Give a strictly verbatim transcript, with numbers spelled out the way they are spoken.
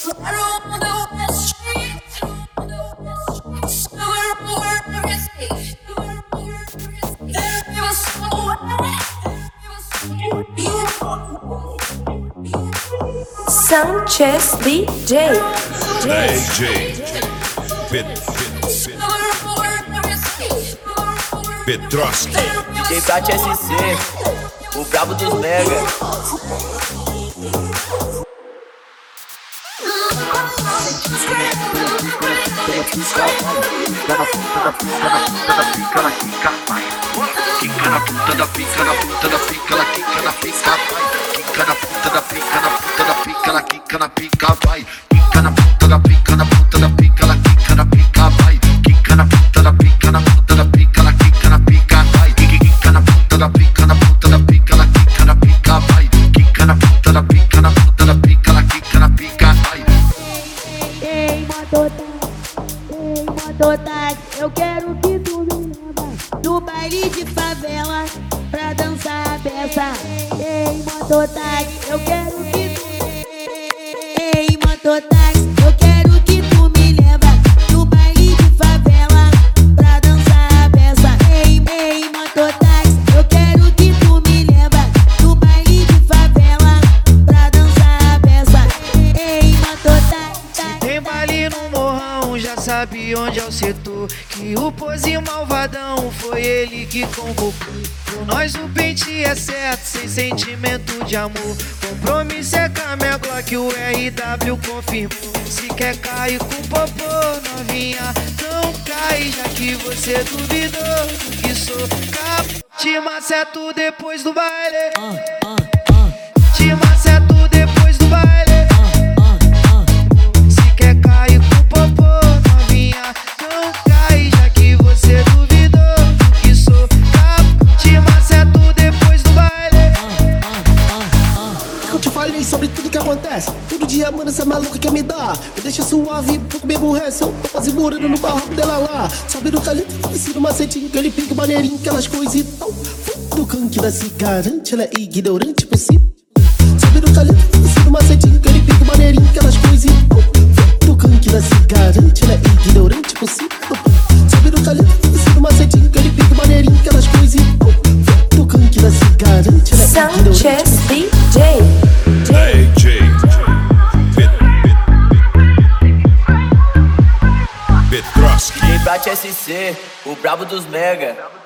Sanchez D J. D J Pet, Pet, Petroski. D J Prat S C, o brabo dos mega. Quica na puta da pica, na puta da pica, ela quica na pica, vai. Quica na puta da pica, na puta da pica, ela quica na pica, vai. Quica na puta da pica, na puta da pica, ela quica na pica, vai. Quica na puta da pica, na puta da pica, ela quica na pica, vai. Quica na puta da pica, na puta da pica, ela quica na pica, vai. Quica na puta da pica, na puta da pica, ela quica na pica, vai. Ei, mototáxi, ei, mototáxi, eu quero que tu me leva no baile de favela pra dançar a peça. Ei, mototáxi, eu quero que tu Ei, mototáxi, eu quero que tu me leva no baile de favela pra dançar a peça. Ei, ei, mototáxi, eu quero que tu me leva no baile de favela pra dançar a peça. Ei, mototáxi. Tem baile no morrão, já sabe onde é o setor. Que o pose malvadão foi ele que convocou. Por nós o pente é certo, sem sentimento de amor. Compromisso é com a minha Glock, o R W confirmou. Se quer cair com popô, novinha, não cai. Já que você duvidou do que sou capaz. Te maceto depois do baile. Te maceto depois do baile. Se quer cair com popô, novinha, não cai. Já que você duvidou do que sou capaz. Te maceto depois do baile. Eu te falei sobre tudo que acontece. Todo dia, mano, essa maluca quer me dar. Me deixa suave, pouco me aborrece. Eu tô quase morando no barraco dela lá. Sabe do calito, ensino macetinho, aquele pique maneirinho, aquelas coisas e tal. Do canque da se garante, ela é ignorante possível. Sabe do calito, ensino macetinho, aquele pique maneirinho, aquelas coisas e tal. Do canque da se garante, ela é ignorante possível. Sabe do calito, ensino macetinho, aquele pique maneirinho, aquelas coisas e tal. Do canque da se garante, ela é ignorante. Sanchez D J. D J Pet, Petroski. D J Prat S C, o brabo dos mega.